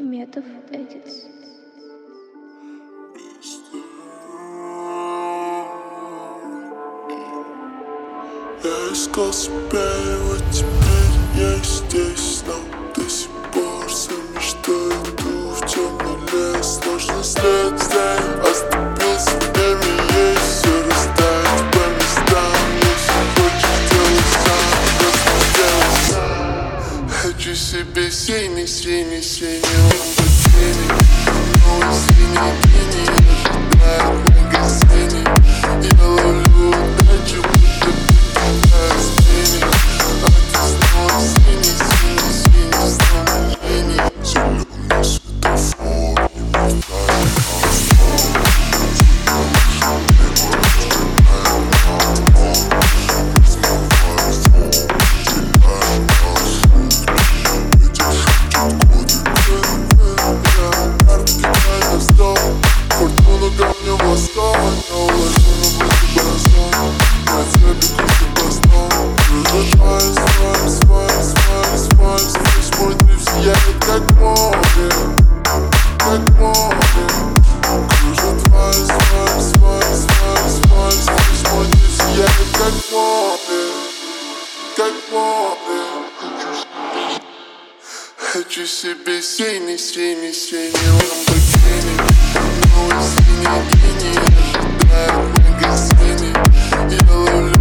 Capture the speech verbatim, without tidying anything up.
Метов Эдитс. Я искал себя, и вот теперь я здесь, но до сих пор все мечты иду в темный лес. Сложный след здесь оступился, время есть, все растает по местам. Если хочешь, делай сам, просто делай сам. Хочу себе синий, синий, синий ламборгини, новый синий гений ожидает в магазине. Я ловлю удачу, будто спини, а ты снова синий, синий, синий, снова гений. Зеленый светофор, не повторяй автор. Небо расстреляет на окно, размывает звук, теряет маршрут. Ветер шепчет коды, Арктика на стоп, фортуна камня восток. Я уложу на блоки базон, на цепи крути бастон. Кружит вальс, вальс, вальс, вальс, вальс. Весь мой дрифт сияет как море, как море. Кружит вальс, вальс, вальс, вальс, вальс. Весь мой дрифт сияет как море, как море. Хочу себе синий, синий, синий ламборгини, новый синий гений ожидает в магазине. Я ловлю